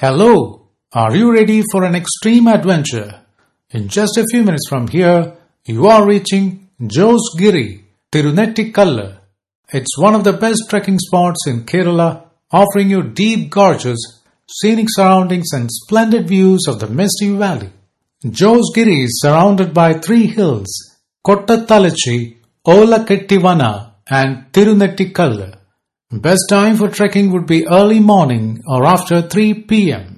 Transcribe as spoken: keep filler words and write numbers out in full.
Hello, are you ready for an extreme adventure? In just a few minutes from here, you are reaching Josgiri, Tirunettikalla. It's one of the best trekking spots in Kerala, offering you deep gorges, scenic surroundings and splendid views of the misty valley. Josgiri is surrounded by three hills, Kottathalachi, Olakettivana and Tirunettikalla. Best time for trekking would be early morning or after three p m